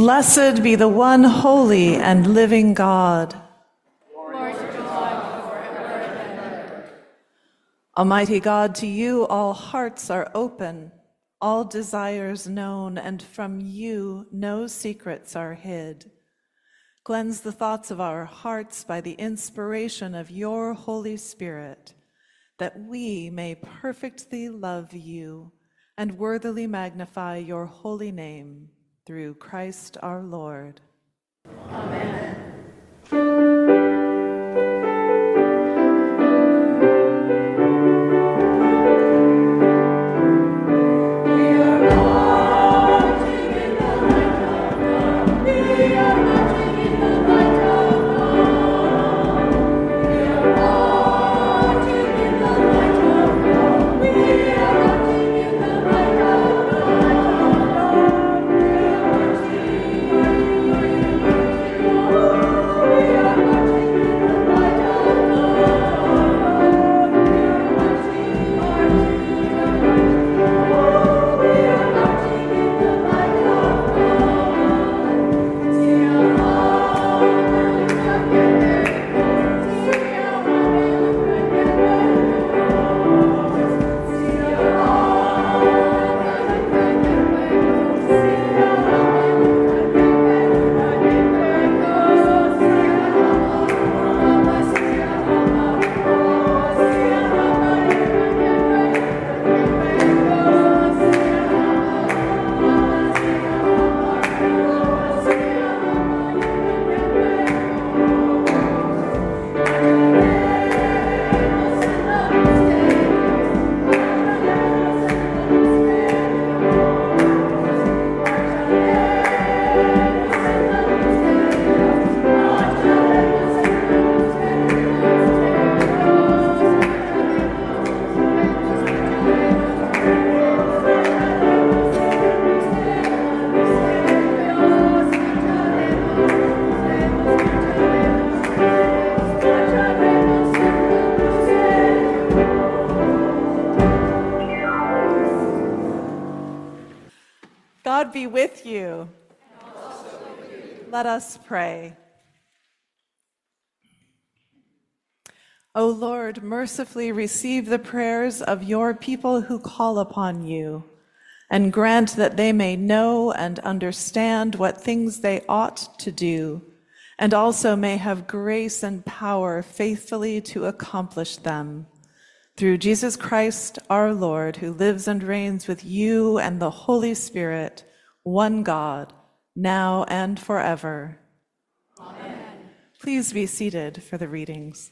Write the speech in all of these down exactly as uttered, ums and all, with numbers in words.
Blessed be the one holy and living God. Glory to God forever and ever. Almighty God, to you all hearts are open, all desires known, and from you no secrets are hid. Cleanse the thoughts of our hearts by the inspiration of your Holy Spirit, that we may perfectly love you and worthily magnify your holy name, through Christ our Lord. Amen. God be with you. And also with you. Let us pray. O Lord, mercifully receive the prayers of your people who call upon you, and grant that they may know and understand what things they ought to do, and also may have grace and power faithfully to accomplish them. Through Jesus Christ, our Lord, who lives and reigns with you and the Holy Spirit, one God, now and forever. Amen. Please be seated for the readings.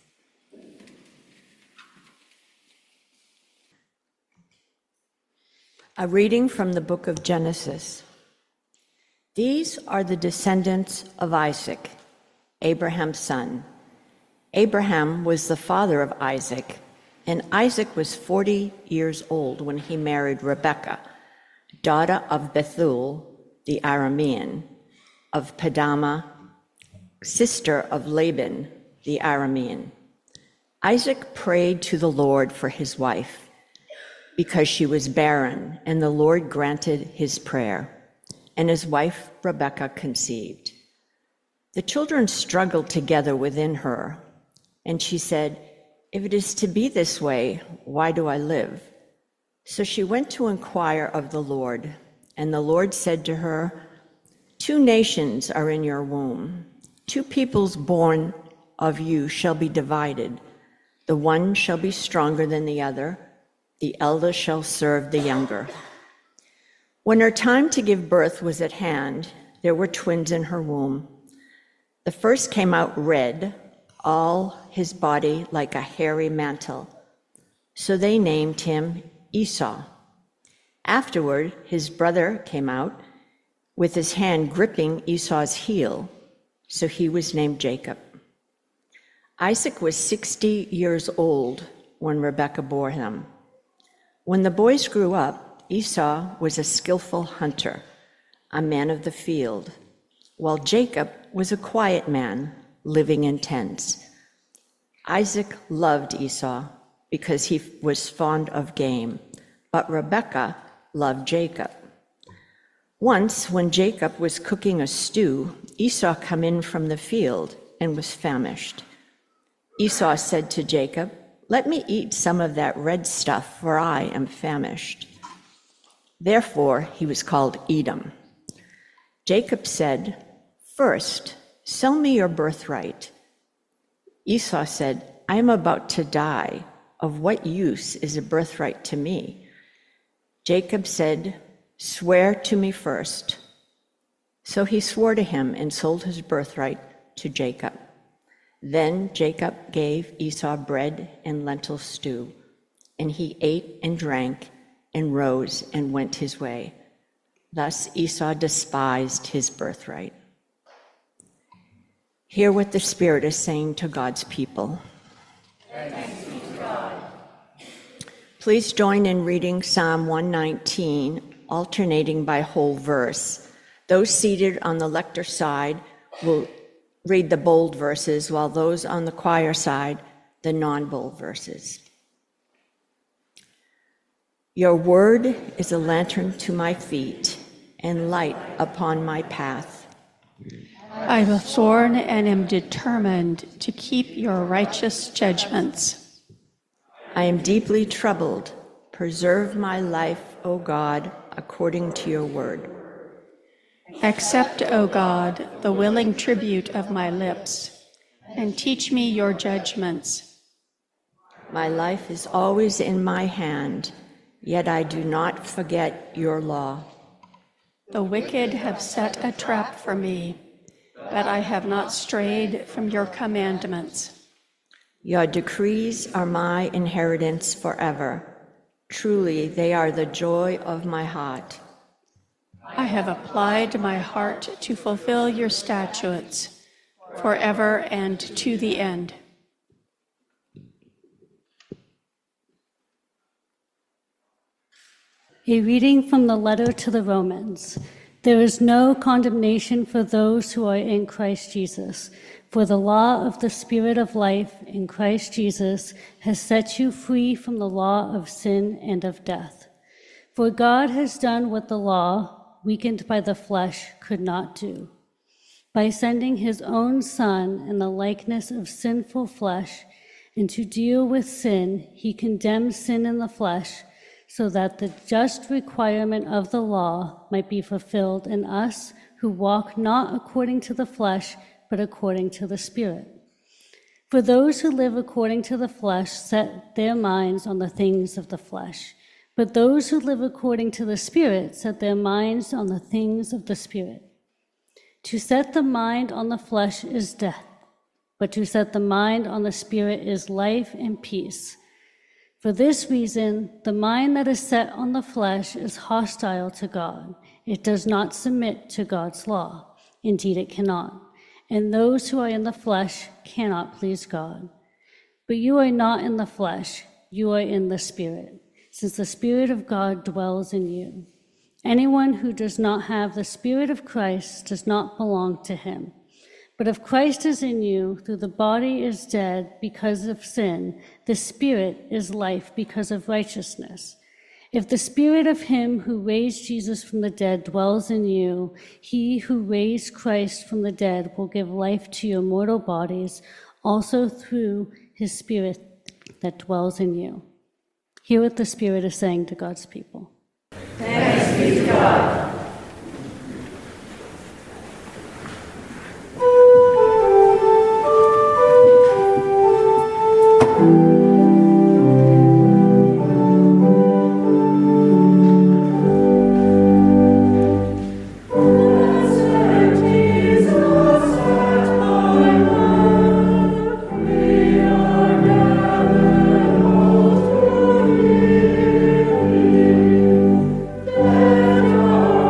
A reading from the book of Genesis. These are the descendants of Isaac, Abraham's son. Abraham was the father of Isaac, and Isaac was forty years old when he married Rebekah, daughter of Bethuel the Aramean, of Padama, sister of Laban the Aramean. Isaac prayed to the Lord for his wife, because she was barren, and the Lord granted his prayer, and his wife Rebekah conceived. The children struggled together within her, and she said, "If it is to be this way, why do I live?" So she went to inquire of the Lord, and the Lord said to her, "Two nations are in your womb. Two peoples born of you shall be divided. The one shall be stronger than the other. The elder shall serve the younger." When her time to give birth was at hand, there were twins in her womb. The first came out red, all his body like a hairy mantle. So they named him Esau. Afterward, his brother came out with his hand gripping Esau's heel, so he was named Jacob. Isaac was sixty years old when Rebekah bore him. When the boys grew up, Esau was a skillful hunter, a man of the field, while Jacob was a quiet man living in tents. Isaac loved Esau because he was fond of game, but Rebekah loved Jacob. Once, when Jacob was cooking a stew, Esau came in from the field and was famished. Esau said to Jacob, "Let me eat some of that red stuff, for I am famished." Therefore, he was called Edom. Jacob said, "First, sell me your birthright." Esau said, "I am about to die. Of what use is a birthright to me?" Jacob said, "Swear to me first." So he swore to him and sold his birthright to Jacob. Then Jacob gave Esau bread and lentil stew, and he ate and drank and rose and went his way. Thus Esau despised his birthright. Hear what the Spirit is saying to God's people. Thanks be to God. Please join in reading Psalm one nineteen, alternating by whole verse. Those seated on the lector side will read the bold verses, while those on the choir side, the non-bold verses. Your word is a lantern to my feet and light upon my path. I have sworn and am determined to keep your righteous judgments. I am deeply troubled. Preserve my life, O God, according to your word. Accept, O God, the willing tribute of my lips, and teach me your judgments. My life is always in my hand, yet I do not forget your law. The wicked have set a trap for me, but I have not strayed from your commandments. Your decrees are my inheritance forever. Truly, they are the joy of my heart. I have applied my heart to fulfill your statutes forever and to the end. A reading from the letter to the Romans. There is no condemnation for those who are in Christ Jesus, for the law of the Spirit of life in Christ Jesus has set you free from the law of sin and of death. For God has done what the law, weakened by the flesh, could not do. By sending his own Son in the likeness of sinful flesh, and to deal with sin, he condemned sin in the flesh, so that the just requirement of the law might be fulfilled in us who walk not according to the flesh, but according to the Spirit. For those who live according to the flesh set their minds on the things of the flesh, but those who live according to the Spirit set their minds on the things of the Spirit. To set the mind on the flesh is death, but to set the mind on the Spirit is life and peace. For this reason, the mind that is set on the flesh is hostile to God. It does not submit to God's law. Indeed, it cannot. And those who are in the flesh cannot please God. But you are not in the flesh, you are in the Spirit, since the Spirit of God dwells in you. Anyone who does not have the Spirit of Christ does not belong to him. But if Christ is in you, though the body is dead because of sin, the Spirit is life because of righteousness. If the Spirit of him who raised Jesus from the dead dwells in you, he who raised Christ from the dead will give life to your mortal bodies, also through his Spirit that dwells in you. Hear what the Spirit is saying to God's people. Thanks be to God. Let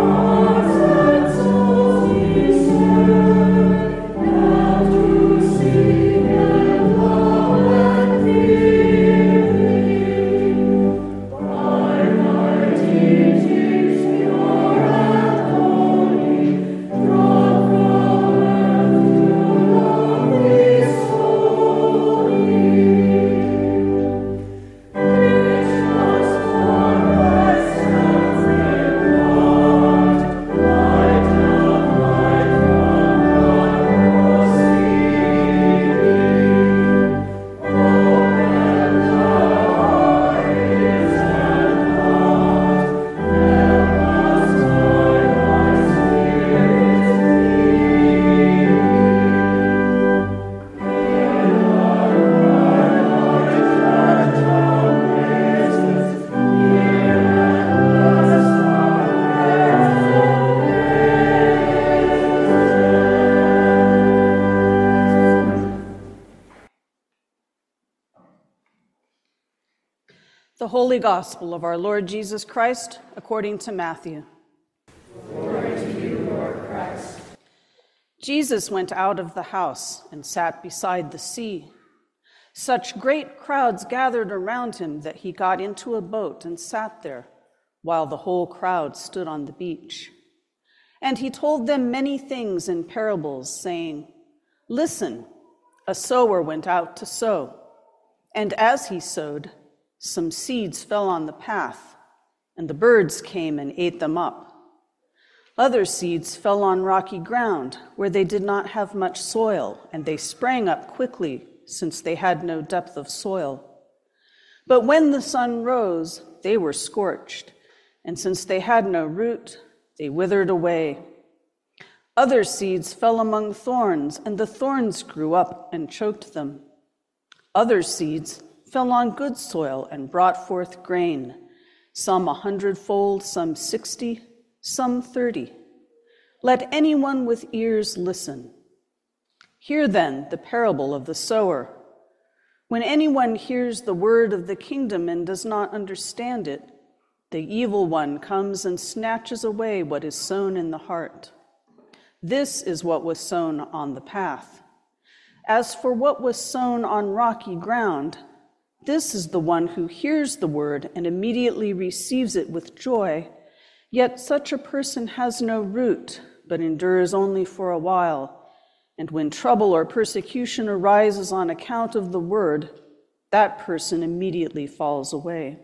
Holy Gospel of our Lord Jesus Christ, according to Matthew. Glory to you, Lord Christ. Jesus went out of the house and sat beside the sea. Such great crowds gathered around him that he got into a boat and sat there, while the whole crowd stood on the beach. And he told them many things in parables, saying, "Listen, a sower went out to sow, and as he sowed, some seeds fell on the path, and the birds came and ate them up. Other seeds fell on rocky ground, where they did not have much soil, and they sprang up quickly, since they had no depth of soil. But when the sun rose, they were scorched, and since they had no root, they withered away. Other seeds fell among thorns, and the thorns grew up and choked them. Other seeds fell on good soil and brought forth grain, some a hundredfold, some sixty, some thirty. Let anyone with ears listen. Hear then the parable of the sower. When anyone hears the word of the kingdom and does not understand it, the evil one comes and snatches away what is sown in the heart. This is what was sown on the path. As for what was sown on rocky ground, this is the one who hears the word and immediately receives it with joy, yet such a person has no root, but endures only for a while. And when trouble or persecution arises on account of the word, that person immediately falls away.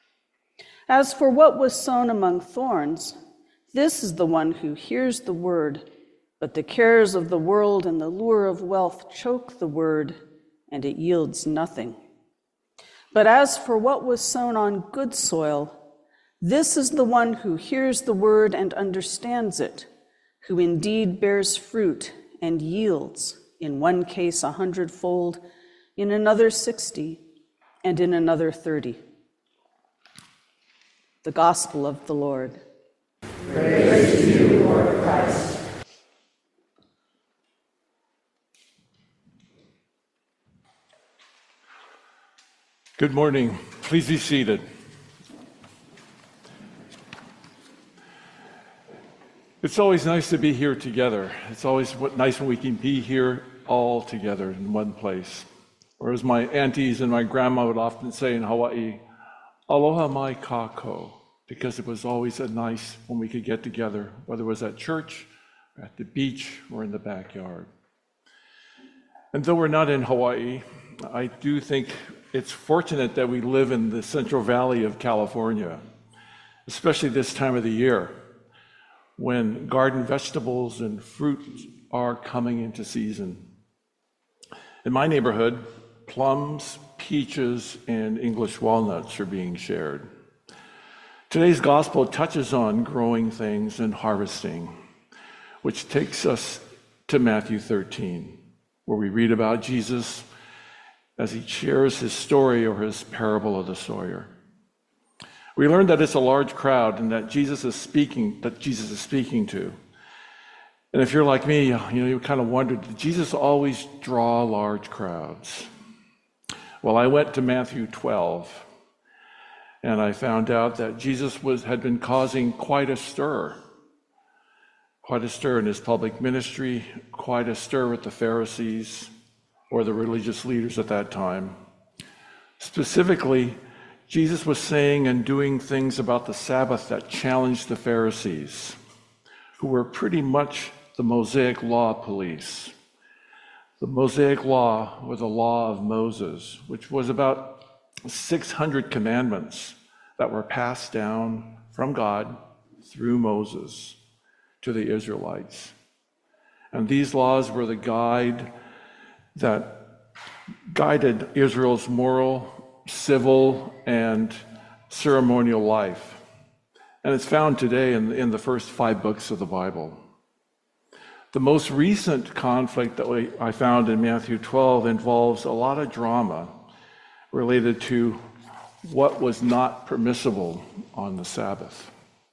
As for what was sown among thorns, this is the one who hears the word, but the cares of the world and the lure of wealth choke the word, and it yields nothing. But as for what was sown on good soil, this is the one who hears the word and understands it, who indeed bears fruit and yields, in one case a hundredfold, in another sixty, and in another thirty. The Gospel of the Lord. Praise to you, Lord Christ. Good morning. Please be seated. It's always nice to be here together. It's always nice when we can be here all together in one place. Or as my aunties and my grandma would often say in Hawaii, aloha mai kako, because it was always a nice when we could get together, whether it was at church, or at the beach, or in the backyard. And though we're not in Hawaii, I do think it's fortunate that we live in the Central Valley of California, especially this time of the year, when garden vegetables and fruit are coming into season. In my neighborhood, plums, peaches, and English walnuts are being shared. Today's gospel touches on growing things and harvesting, which takes us to Matthew thirteen, where we read about Jesus as he shares his story or his parable of the sower. We learn that it's a large crowd and that Jesus is speaking, that Jesus is speaking to. And if you're like me, you know, you kind of wondered, did Jesus always draw large crowds? Well, I went to Matthew twelve, and I found out that Jesus was had been causing quite a stir, quite a stir in his public ministry, quite a stir with the Pharisees, or the religious leaders at that time. Specifically, Jesus was saying and doing things about the Sabbath that challenged the Pharisees, who were pretty much the Mosaic Law police. The Mosaic Law, or the Law of Moses, which was about six hundred commandments that were passed down from God through Moses to the Israelites. And these laws were the guide that guided Israel's moral, civil, and ceremonial life. And it's found today in, in the first five books of the Bible. The most recent conflict that we, I found in Matthew twelve involves a lot of drama related to what was not permissible on the Sabbath.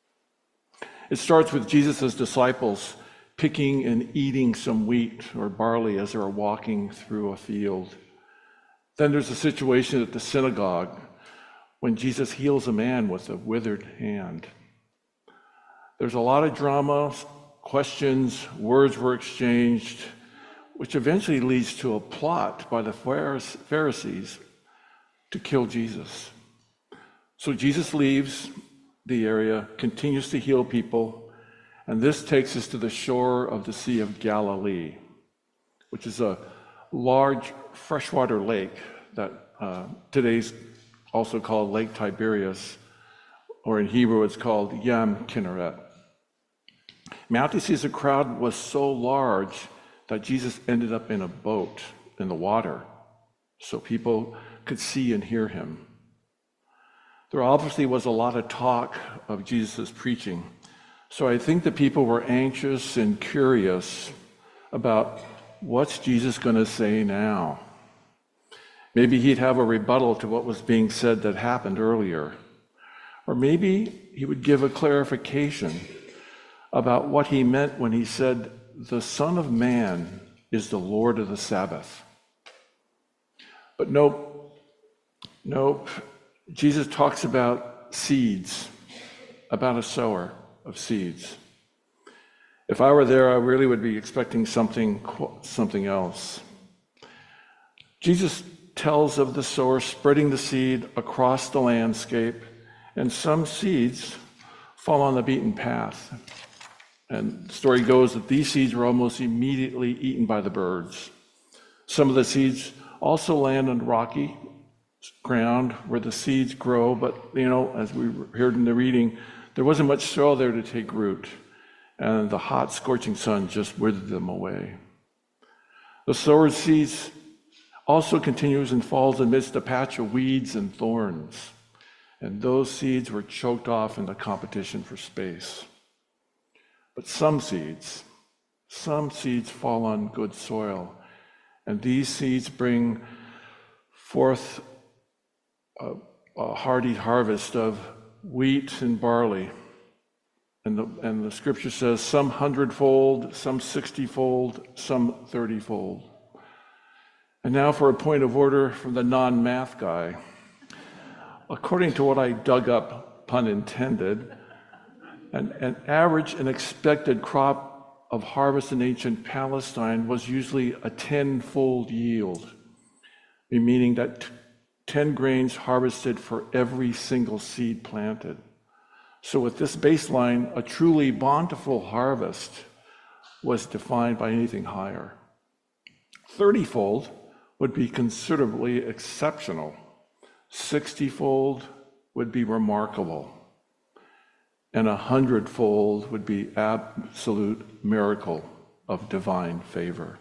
It starts with Jesus' disciples picking and eating some wheat or barley as they were walking through a field. Then there's a situation at the synagogue when Jesus heals a man with a withered hand. There's a lot of drama, questions, words were exchanged, which eventually leads to a plot by the Pharisees to kill Jesus. So Jesus leaves the area, continues to heal people, and this takes us to the shore of the Sea of Galilee, which is a large freshwater lake that uh, today's also called Lake Tiberias, or in Hebrew it's called Yam Kinneret. Matthew sees the crowd was so large that Jesus ended up in a boat in the water so people could see and hear him. There obviously was a lot of talk of Jesus' preaching, so I think the people were anxious and curious about what's Jesus going to say now. Maybe he'd have a rebuttal to what was being said that happened earlier, or maybe he would give a clarification about what he meant when he said, "The Son of Man is the Lord of the Sabbath." But nope, nope. Jesus talks about seeds, about a sower of seeds. If I were there, I really would be expecting something, something else. Jesus tells of the sower spreading the seed across the landscape, and some seeds fall on the beaten path. And the story goes that these seeds were almost immediately eaten by the birds. Some of the seeds also land on rocky ground where the seeds grow, but, you know, as we heard in the reading, there wasn't much soil there to take root, and the hot, scorching sun just withered them away. The sower's seeds also continues and falls amidst a patch of weeds and thorns, and those seeds were choked off in the competition for space. But some seeds, some seeds fall on good soil, and these seeds bring forth a, a hearty harvest of wheat and barley. And the, and the scripture says some hundredfold, some sixtyfold, some thirtyfold. And now for a point of order from the non-math guy. According to what I dug up, pun intended, an, an average and expected crop of harvest in ancient Palestine was usually a tenfold yield, meaning that t- ten grains harvested for every single seed planted. So with this baseline, a truly bountiful harvest was defined by anything higher. thirty-fold would be considerably exceptional. sixty-fold would be remarkable. And a hundredfold would be absolute miracle of divine favor.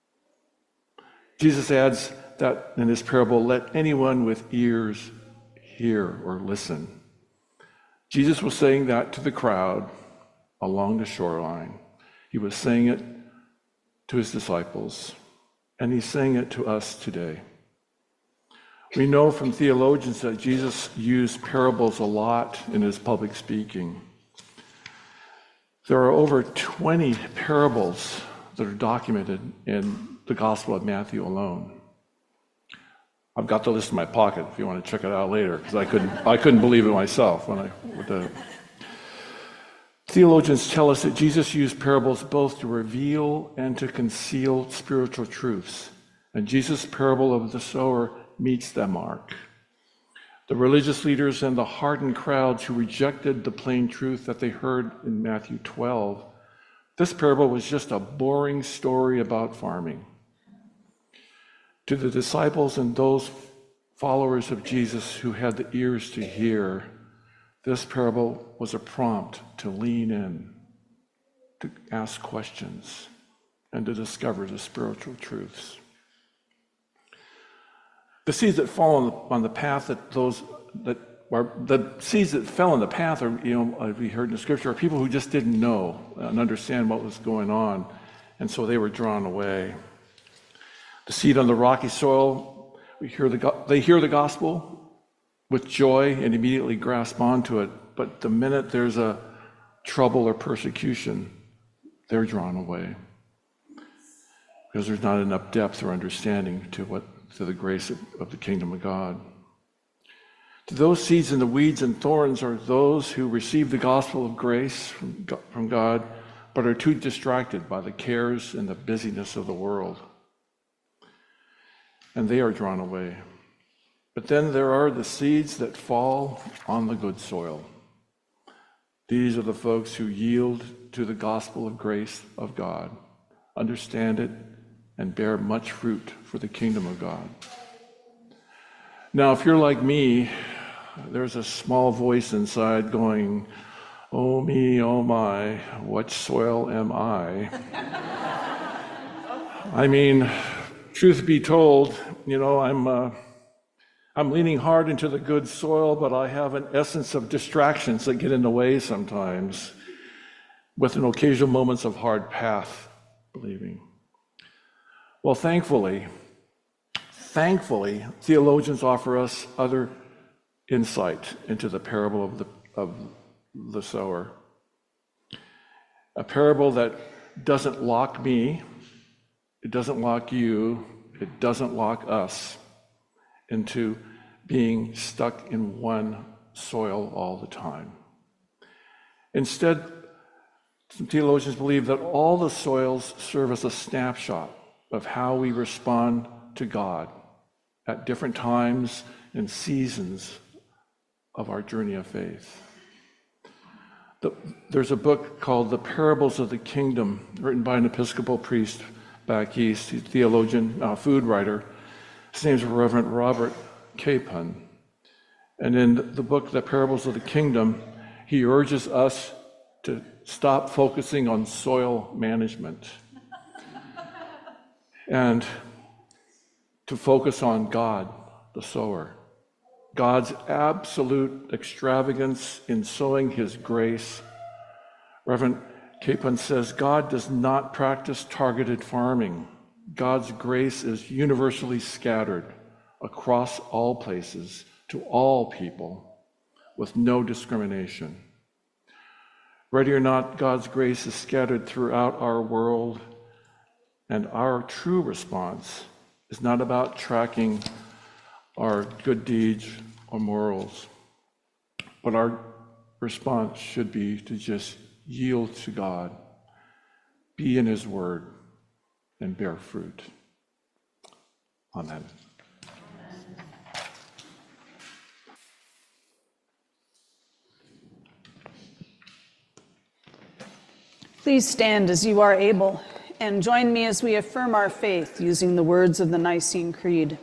Jesus adds that in this parable, let anyone with ears hear or listen. Jesus was saying that to the crowd along the shoreline. He was saying it to his disciples, and he's saying it to us today. We know from theologians that Jesus used parables a lot in his public speaking. There are over twenty parables that are documented in the Gospel of Matthew alone. I've got the list in my pocket if you want to check it out later, because I couldn't I couldn't believe it myself when I with the theologians tell us that Jesus used parables both to reveal and to conceal spiritual truths. And Jesus' parable of the sower meets that mark. The religious leaders and the hardened crowds who rejected the plain truth that they heard in Matthew twelve, this parable was just a boring story about farming. To the disciples and those followers of Jesus who had the ears to hear, this parable was a prompt to lean in, to ask questions, and to discover the spiritual truths. The seeds that fall on the, on the path that those that are the seeds that fell on the path are, you know, as we heard in the scripture, are people who just didn't know and understand what was going on, and so they were drawn away. The seed on the rocky soil, we hear the they hear the gospel with joy and immediately grasp onto it, but the minute there's a trouble or persecution, they're drawn away because there's not enough depth or understanding to what to the grace of, of the kingdom of God. To those seeds in the weeds and thorns are those who receive the gospel of grace from God, but are too distracted by the cares and the busyness of the world. And they are drawn away. But then there are the seeds that fall on the good soil. These are the folks who yield to the gospel of grace of God, understand it, and bear much fruit for the kingdom of God. Now, if you're like me, there's a small voice inside going, "Oh me, oh my, what soil am I?" I mean, truth be told, you know, I'm uh, I'm leaning hard into the good soil, but I have an essence of distractions that get in the way sometimes, with an occasional moments of hard path believing. Well, thankfully, thankfully, theologians offer us other insight into the parable of the of the sower. A parable that doesn't lock me, it doesn't lock you, it doesn't lock us into being stuck in one soil all the time. Instead, some theologians believe that all the soils serve as a snapshot of how we respond to God at different times and seasons of our journey of faith. The, there's a book called The Parables of the Kingdom, written by an Episcopal priest back east, he's a theologian, uh, food writer. His name's Reverend Robert Capon. And in the book, The Parables of the Kingdom, he urges us to stop focusing on soil management and to focus on God, the sower. God's absolute extravagance in sowing his grace. Reverend Capon says, God does not practice targeted farming. God's grace is universally scattered across all places to all people with no discrimination. Ready or not, God's grace is scattered throughout our world, and our true response is not about tracking our good deeds or morals, but our response should be to just yield to God, be in his word, and bear fruit. Amen. Please stand as you are able and join me as we affirm our faith using the words of the Nicene Creed.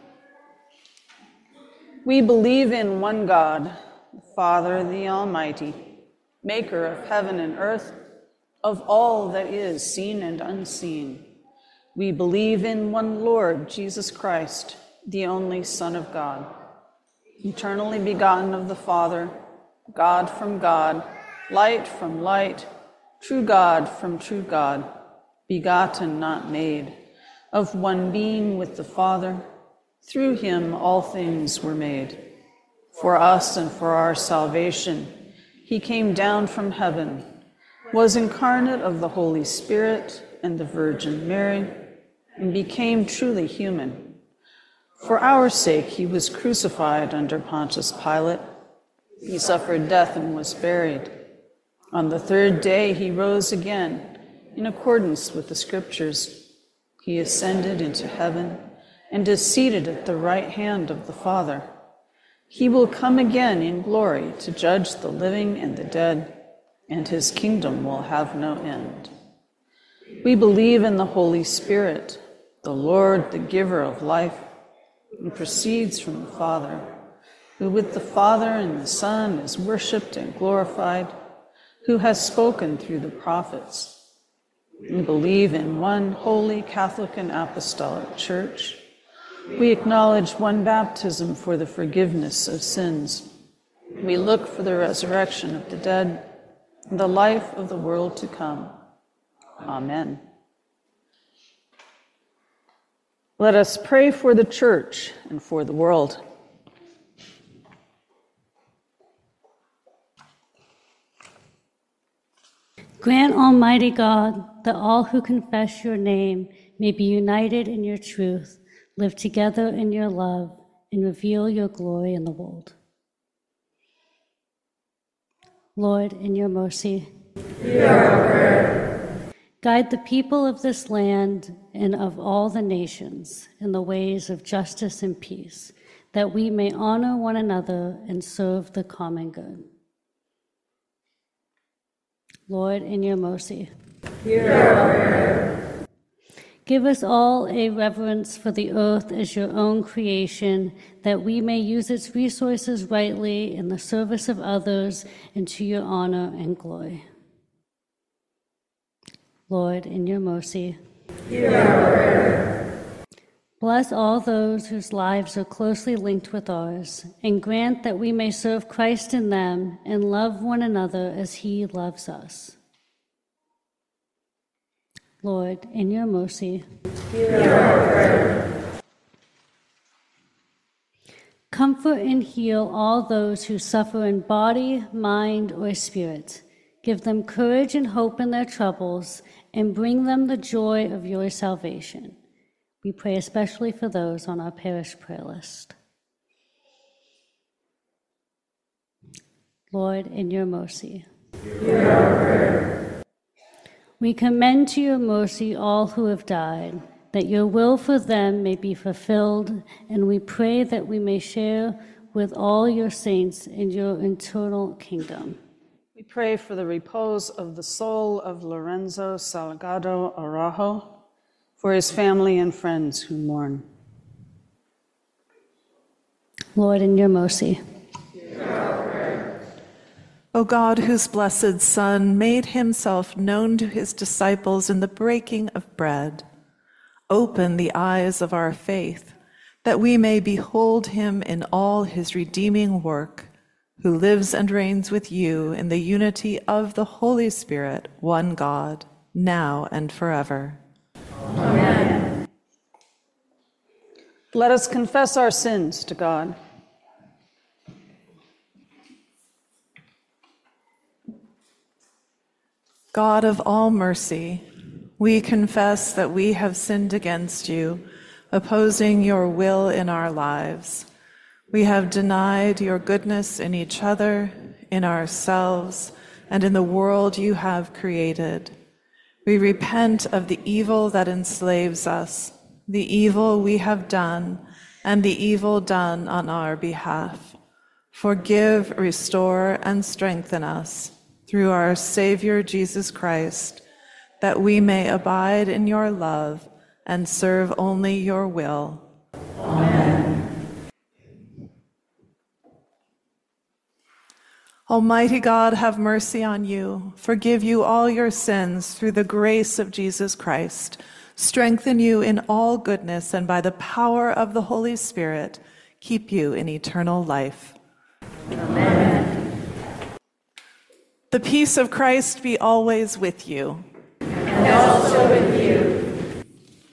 We believe in one God, the Father, the Almighty, maker of heaven and earth, of all that is seen and unseen. We believe in one Lord, Jesus Christ, the only Son of God, eternally begotten of the Father, God from God, light from light, true God from true God, begotten, not made, of one being with the Father. Through him all things were made. For us and for our salvation, he came down from heaven, was incarnate of the Holy Spirit and the Virgin Mary, and became truly human. For our sake he was crucified under Pontius Pilate. He suffered death and was buried. On the third day he rose again, in accordance with the Scriptures. He ascended into heaven and is seated at the right hand of the Father. He will come again in glory to judge the living and the dead, and his kingdom will have no end. We believe in the Holy Spirit, the Lord, the giver of life, who proceeds from the Father, who with the Father and the Son is worshipped and glorified, who has spoken through the prophets. We believe in one holy Catholic and Apostolic Church. We acknowledge one baptism for the forgiveness of sins. We look for the resurrection of the dead and the life of the world to come. Amen. Let us pray for the Church and for the world. Grant, Almighty God, that all who confess your name may be united in your truth, live together in your love, and reveal your glory in the world. Lord, in your mercy, hear our prayer. guide the people of this land and of all the nations in the ways of justice and peace, that we may honor one another and serve the common good. Lord, in your mercy, hear our prayer. give us all a reverence for the earth as your own creation, that we may use its resources rightly in the service of others and to your honor and glory. Lord, in your mercy, hear our prayer. bless all those whose lives are closely linked with ours, and grant that we may serve Christ in them and love one another as he loves us. Lord, in your mercy, hear our prayer. comfort and heal all those who suffer in body, mind, or spirit. Give them courage and hope in their troubles, and bring them the joy of your salvation. We pray especially for those on our parish prayer list. Lord, in your mercy, hear our prayer. we commend to your mercy all who have died, that your will for them may be fulfilled, and we pray that we may share with all your saints in your eternal kingdom. We pray for the repose of the soul of Lorenzo Salgado Araujo, for his family and friends who mourn. Lord, in your mercy, O God, whose blessed Son made himself known to his disciples in the breaking of bread, open the eyes of our faith, that we may behold him in all his redeeming work, who lives and reigns with you in the unity of the Holy Spirit, one God, now and forever. Amen. Let us confess our sins to God. God of all mercy, we confess that we have sinned against you, opposing your will in our lives. We have denied your goodness in each other, in ourselves, and in the world you have created. We repent of the evil that enslaves us, the evil we have done, and the evil done on our behalf. Forgive, restore, and strengthen us through our Savior Jesus Christ, that we may abide in your love and serve only your will. Amen. Almighty God, have mercy on you, forgive you all your sins through the grace of Jesus Christ, strengthen you in all goodness, and by the power of the Holy Spirit, keep you in eternal life. Amen. The peace of Christ be always with you. And also with you.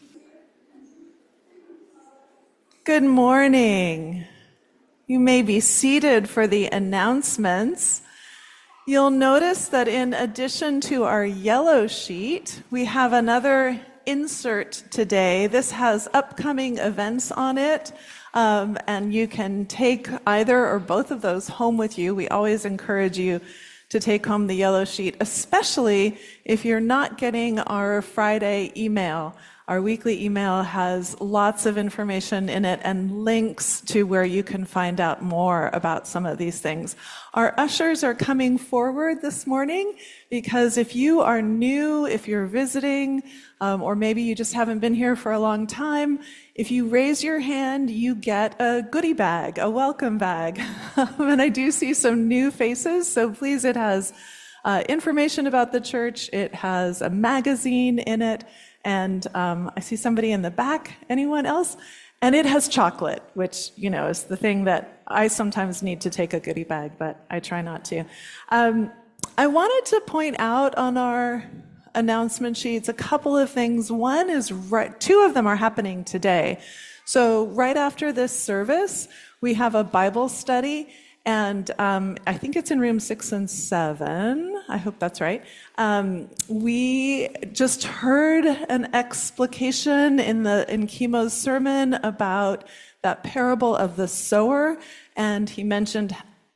Good morning. You may be seated for the announcements. You'll notice that in addition to our yellow sheet, we have another insert today. This has upcoming events on it, um, and you can take either or both of those home with you. We always encourage you to take home the yellow sheet, especially if you're not getting our Friday email. Our weekly email has lots of information in it and links to where you can find out more about some of these things. Our ushers are coming forward this morning because if you are new, if you're visiting, um, or maybe you just haven't been here for a long time, if you raise your hand, you get a goodie bag, a welcome bag. And I do see some new faces, so please, it has uh, information about the church. It has a magazine in it. And um, I see somebody in the back. Anyone else? And it has chocolate, which, you know, is the thing that I sometimes need to take a goodie bag, but I try not to. Um, I wanted to point out on our announcement sheets a couple of things. One is, right, two of them are happening today. So right after this service, we have a Bible study. And um, I think it's in room six and seven. I hope that's right. Um, we just heard an explication in the in Kimo's sermon about that parable of the sower, and he mentioned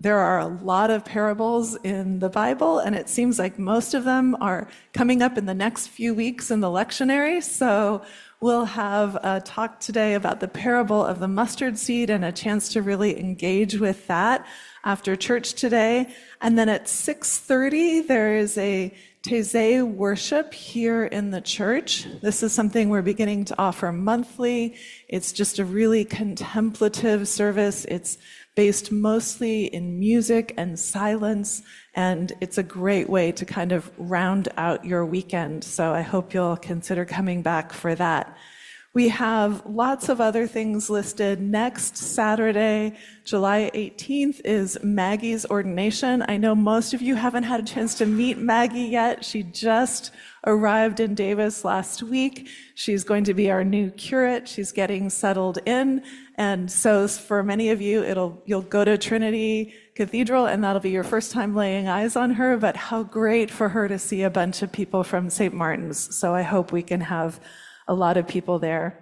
There are a lot of parables in the Bible, and it seems like most of them are coming up in the next few weeks in the lectionary. So we'll have a talk today about the parable of the mustard seed and a chance to really engage with that after church today. And then at six thirty, there is a Taizé worship here in the church. This is something we're beginning to offer monthly. It's just a really contemplative service. It's based mostly in music and silence, and it's a great way to kind of round out your weekend. So I hope you'll consider coming back for that. We have lots of other things listed. Next Saturday, July eighteenth, is Maggie's ordination. I know most of you haven't had a chance to meet Maggie yet. She just arrived in Davis last week. She's going to be our new curate. She's getting settled in. And so for many of you, it'll you'll go to Trinity Cathedral, and that'll be your first time laying eyes on her. But how great for her to see a bunch of people from Saint Martin's. So I hope we can have a lot of people there.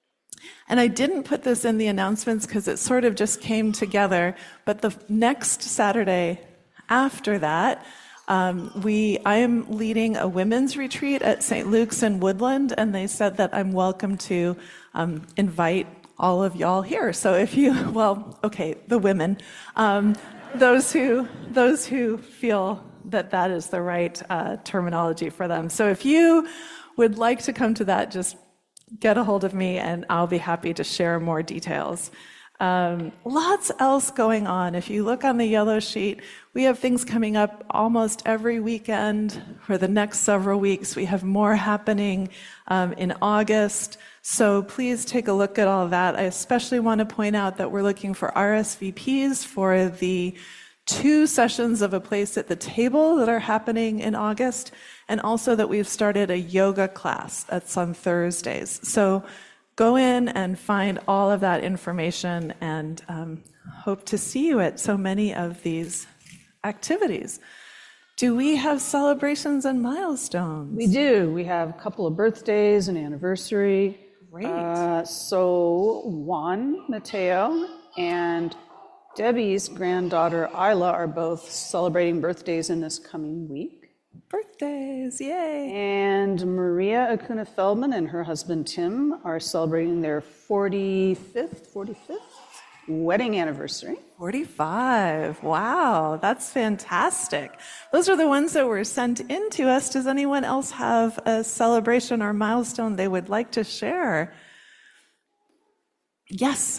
And I didn't put this in the announcements because it sort of just came together, but the next Saturday after that, um, we I am leading a women's retreat at Saint Luke's in Woodland, and they said that I'm welcome to um, invite all of y'all here. So if you, well, okay, the women, um, those who those who feel that that is the right uh, terminology for them. So if you would like to come to that, just get a hold of me and I'll be happy to share more details. Um, lots else going on. If you look on the yellow sheet, we have things coming up almost every weekend for the next several weeks. We have more happening um, in August. So please take a look at all of that. I especially want to point out that we're looking for R S V Ps for the two sessions of A Place at the Table that are happening in August, and also that we've started a yoga class that's on Thursdays. So go in and find all of that information, and um, hope to see you at so many of these activities. Do we have celebrations and milestones? We do. We have a couple of birthdays and anniversary. Great. Uh, so Juan Mateo and Debbie's granddaughter Isla are both celebrating birthdays in this coming week. Birthdays, yay. And Maria Acuna Feldman and her husband Tim are celebrating their forty-fifth, forty-fifth wedding anniversary. forty-five, wow, that's fantastic. Those are the ones that were sent in to us. Does anyone else have a celebration or milestone they would like to share? Yes.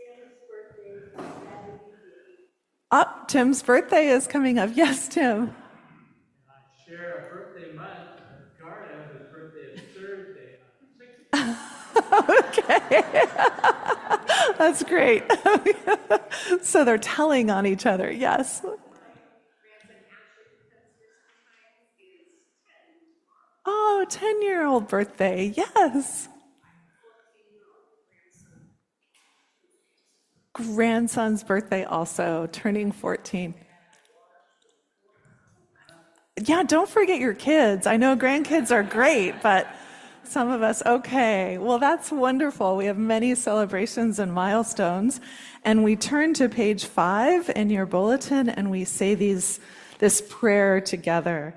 Up, oh, Tim's birthday is coming up. Yes, Tim. I share a birthday month. Garda, whose birthday is Thursday. Okay. That's great. So they're telling on each other. Yes. Oh, ten-year-old birthday. Yes. Grandson's birthday also, turning fourteen. Yeah, don't forget your kids. I know grandkids are great, but some of us, okay. Well, that's wonderful. We have many celebrations and milestones. And we turn to page five in your bulletin and we say these, this prayer together.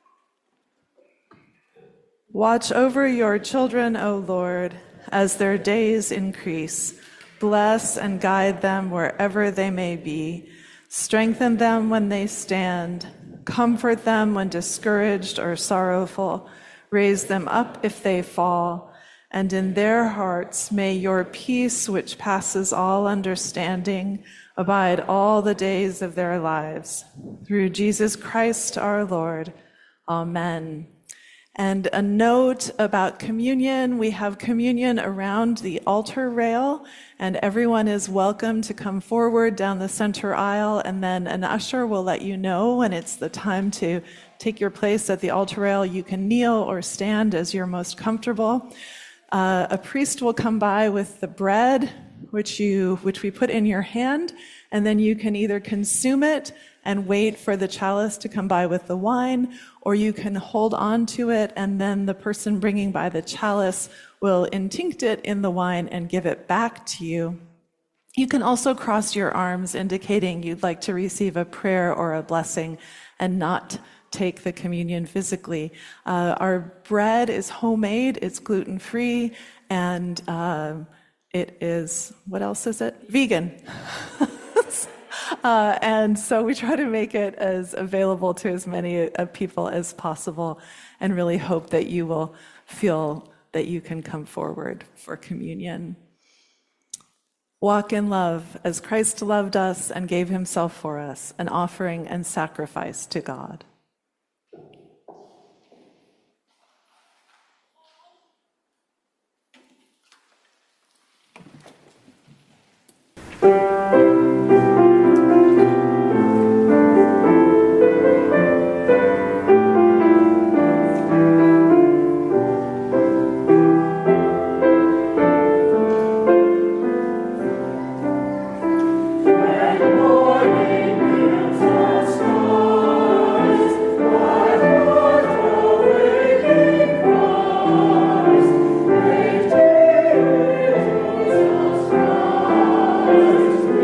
Watch over your children, O Lord, as their days increase. Bless and guide them wherever they may be. Strengthen them when they stand. Comfort them when discouraged or sorrowful. Raise them up if they fall. And in their hearts may your peace, which passes all understanding, abide all the days of their lives. Through Jesus Christ our Lord. Amen. And a note about communion, we have communion around the altar rail, and everyone is welcome to come forward down the center aisle, and then an usher will let you know when it's the time to take your place at the altar rail. You can kneel or stand as you're most comfortable. Uh, a priest will come by with the bread, which you which we put in your hand, and then you can either consume it and wait for the chalice to come by with the wine, or you can hold on to it, and then the person bringing by the chalice will intinct it in the wine and give it back to you. You can also cross your arms, indicating you'd like to receive a prayer or a blessing and not take the communion physically. Uh, our bread is homemade, it's gluten-free, and um, it is, what else is it? Vegan. uh, and so we try to make it as available to as many uh, people as possible, and really hope that you will feel that you can come forward for communion. Walk in love as Christ loved us and gave himself for us, an offering and sacrifice to God. Christ,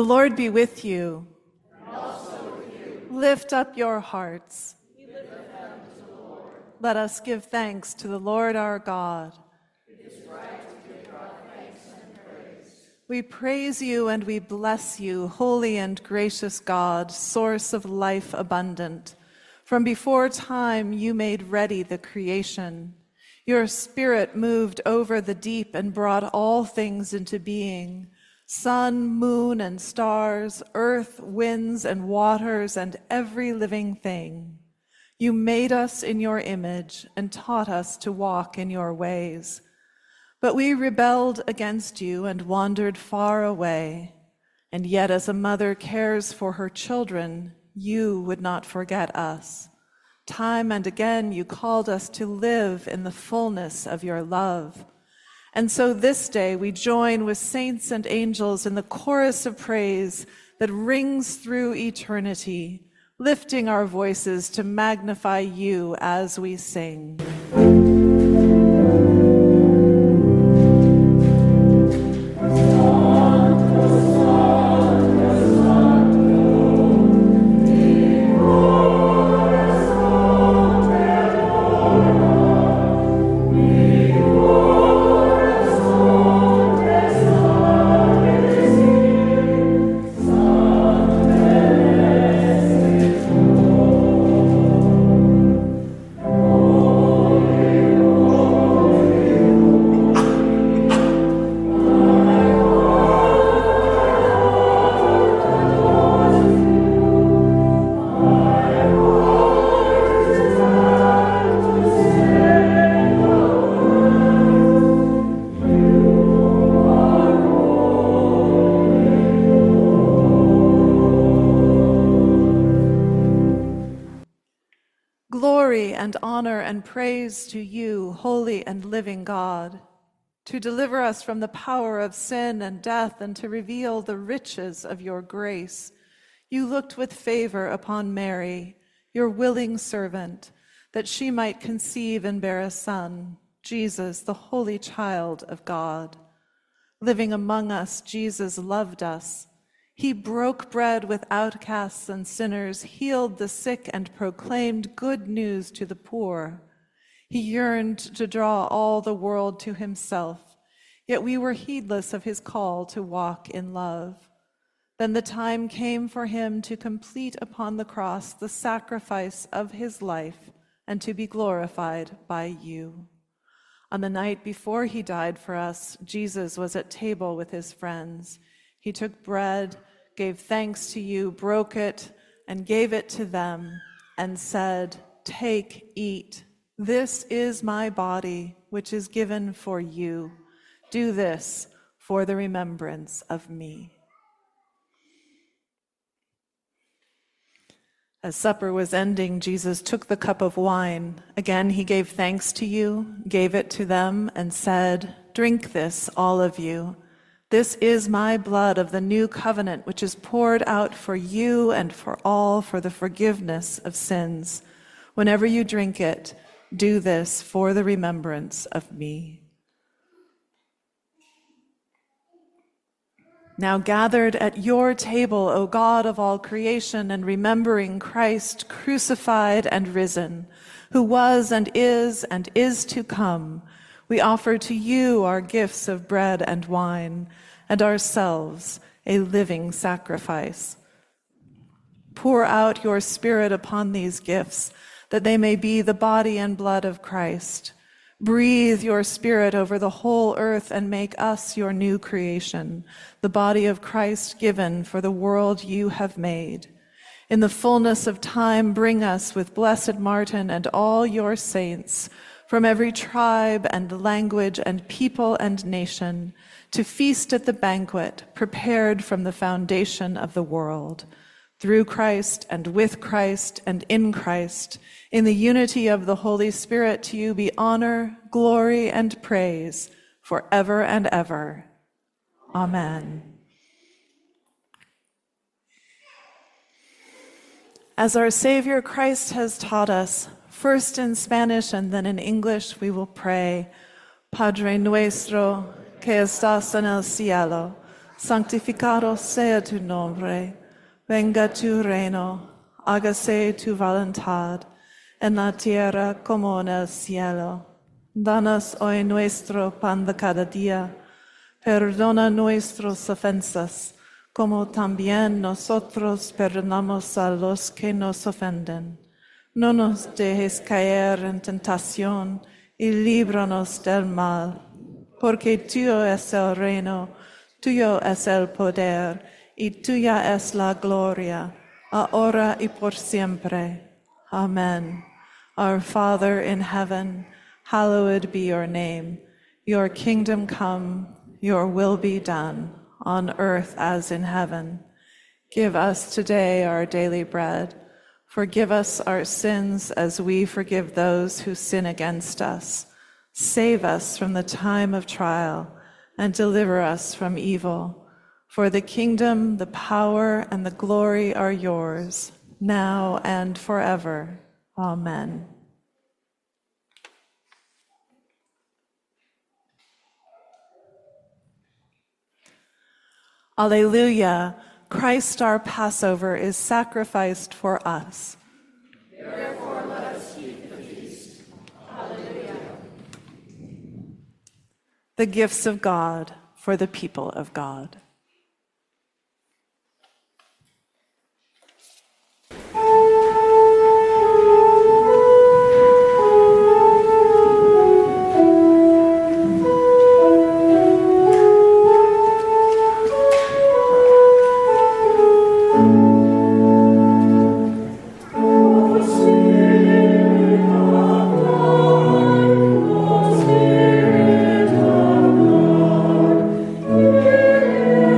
Lord be with you. And also with you. Lift up your hearts. We lift them to the Lord. Let us give thanks to the Lord our God. It is right to give God thanks and praise. We praise you and we bless you, holy and gracious God, source of life abundant. From before time you made ready the creation. Your spirit moved over the deep and brought all things into being. Sun, moon, and stars, earth, winds, and waters, and every living thing. You made us in your image and taught us to walk in your ways. But we rebelled against you and wandered far away. And yet as a mother cares for her children, you would not forget us. Time and again you called us to live in the fullness of your love. And so this day we join with saints and angels in the chorus of praise that rings through eternity, lifting our voices to magnify you as we sing. Glory and honor and praise to you, holy and living God, to deliver us from the power of sin and death and to reveal the riches of your grace. You looked with favor upon Mary, your willing servant, that she might conceive and bear a son, Jesus, the holy child of God. Living among us, Jesus loved us. He broke bread with outcasts and sinners, healed the sick, and proclaimed good news to the poor. He yearned to draw all the world to himself, yet we were heedless of his call to walk in love. Then the time came for him to complete upon the cross the sacrifice of his life and to be glorified by you. On the night before he died for us, Jesus was at table with his friends. He took bread, gave thanks to you, broke it, and gave it to them, and said, "Take, eat. This is my body, which is given for you. Do this for the remembrance of me." As supper was ending, Jesus took the cup of wine. Again, he gave thanks to you, gave it to them, and said, "Drink this, all of you. This is my blood of the new covenant, which is poured out for you and for all for the forgiveness of sins. Whenever you drink it, do this for the remembrance of me." Now gathered at your table, O God of all creation, and remembering Christ crucified and risen, who was and is and is to come, we offer to you our gifts of bread and wine, and ourselves a living sacrifice. Pour out your Spirit upon these gifts, that they may be the body and blood of Christ. Breathe your Spirit over the whole earth and make us your new creation, the body of Christ given for the world you have made. In the fullness of time, bring us with Blessed Martin and all your saints from every tribe and language and people and nation to feast at the banquet prepared from the foundation of the world. Through Christ and with Christ and in Christ, in the unity of the Holy Spirit, to you be honor, glory, and praise forever and ever. Amen. As our Savior Christ has taught us, first in Spanish and then in English, we will pray, Padre nuestro, que estás en el cielo, Santificado sea tu nombre, venga tu reino, hágase tu voluntad, en la tierra como en el cielo. Danos hoy nuestro pan de cada día, perdona nuestras ofensas, como también nosotros perdonamos a los que nos ofenden. No nos dejes caer en tentación y líbranos del mal, porque tuyo es el reino, tuyo es el poder, y tuya es la gloria, ahora y por siempre. Amen. Our Father in heaven, hallowed be your name. Your kingdom come, your will be done, on earth as in heaven. Give us today our daily bread. Forgive us our sins as we forgive those who sin against us. Save us from the time of trial and deliver us from evil. For the kingdom, the power, and the glory are yours, now and forever. Amen. Alleluia. Christ our Passover is sacrificed for us. Therefore let us keep the feast. Alleluia. The gifts of God for the people of God. Spirit of God,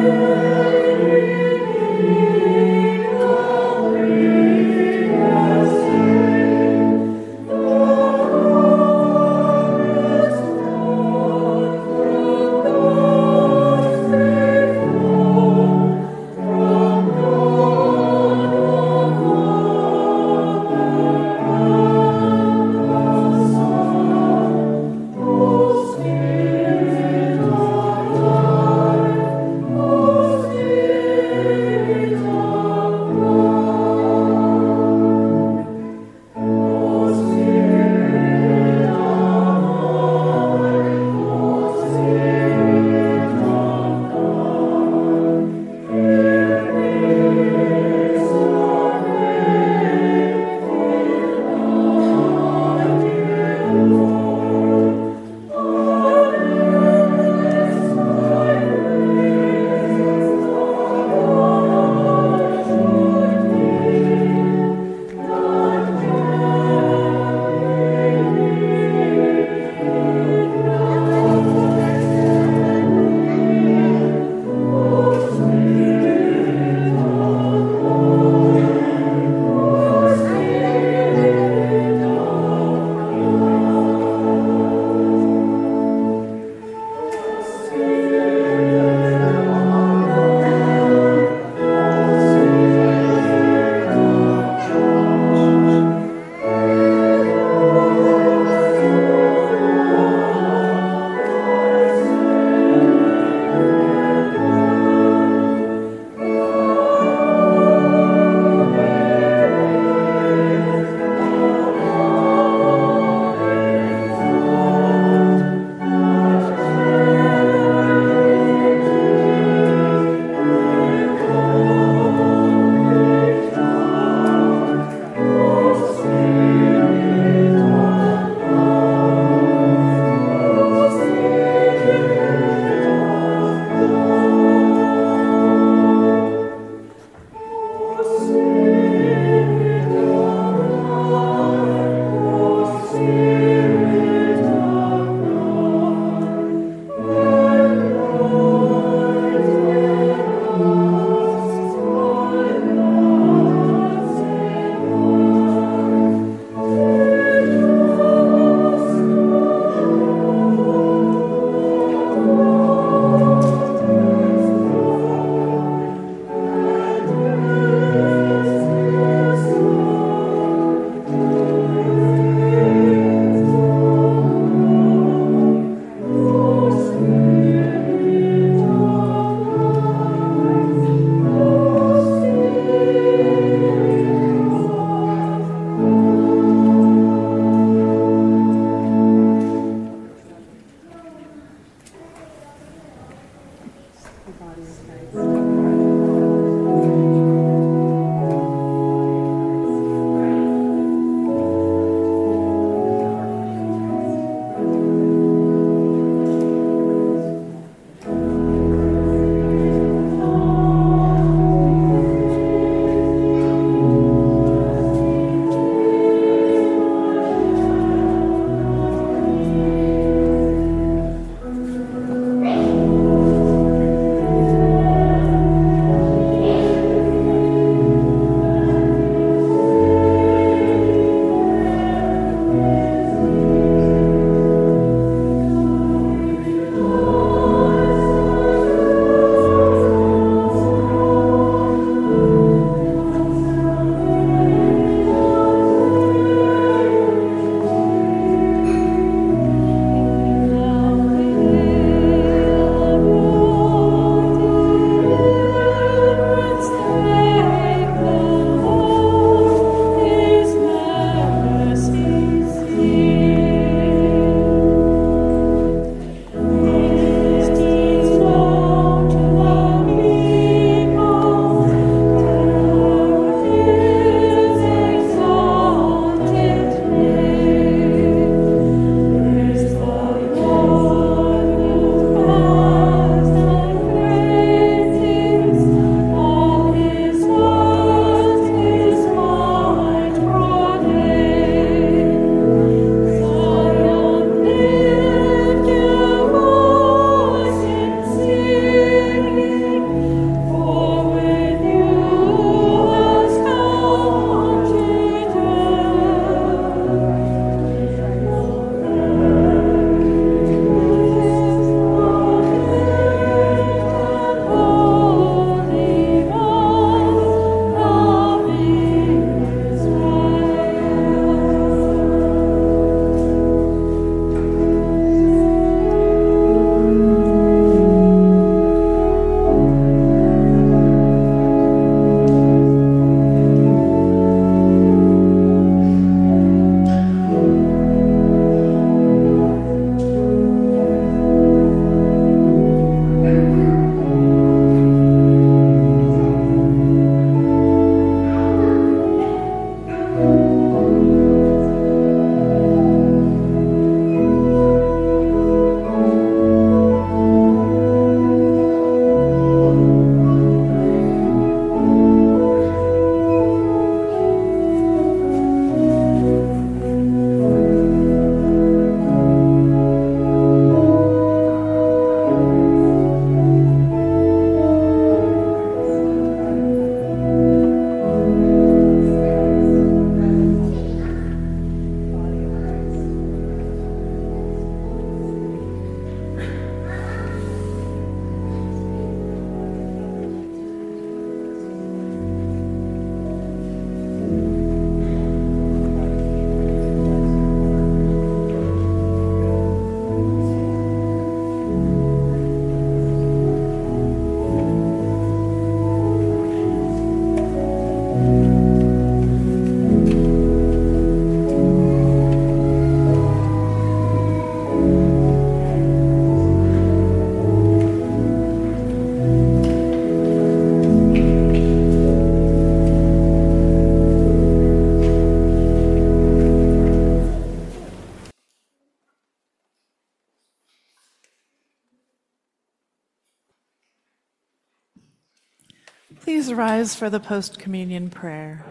Please rise for the post-communion prayer.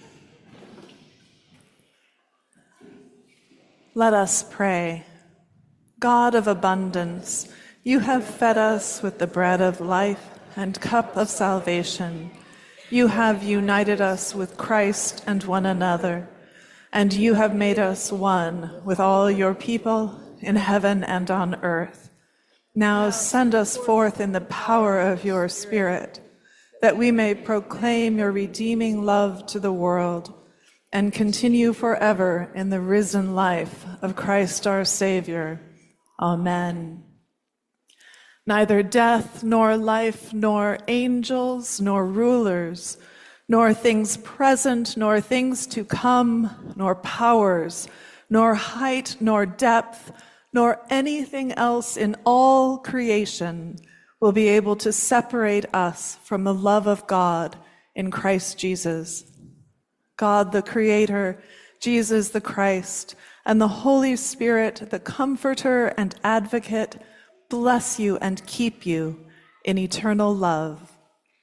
Let us pray. God of abundance, you have fed us with the bread of life and cup of salvation. You have united us with Christ and one another, and you have made us one with all your people in heaven and on earth. Now send us forth in the power of your Spirit, that we may proclaim your redeeming love to the world and continue forever in the risen life of Christ our Savior. Amen. Neither death, nor life, nor angels, nor rulers, nor things present, nor things to come, nor powers, nor height, nor depth, nor anything else in all creation will be able to separate us from the love of God in Christ Jesus. God, the Creator, Jesus the Christ, and the Holy Spirit, the Comforter and Advocate, bless you and keep you in eternal love.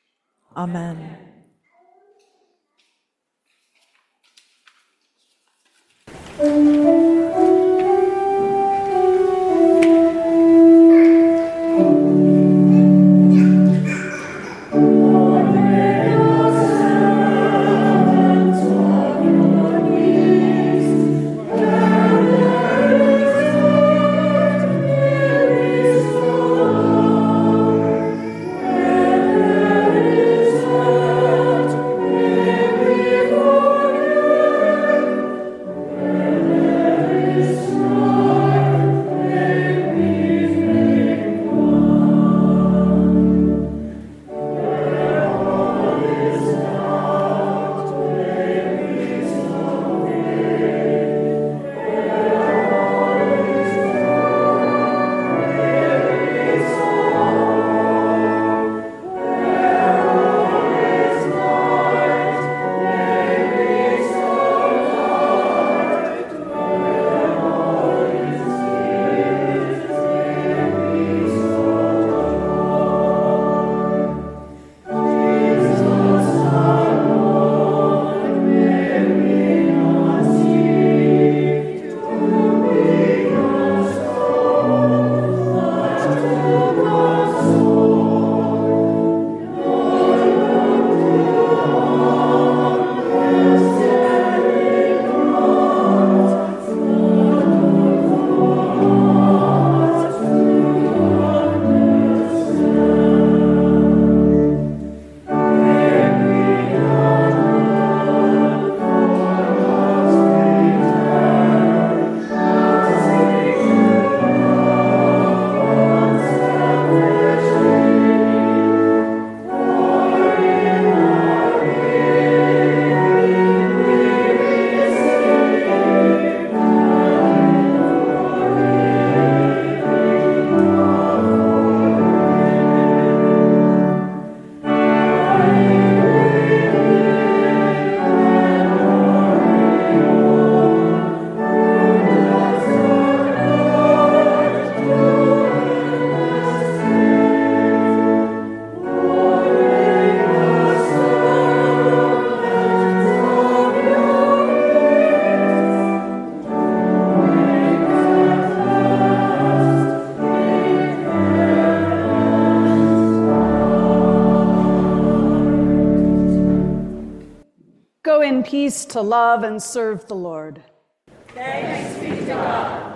Amen. Go in peace to love and serve the Lord. Thanks be to God.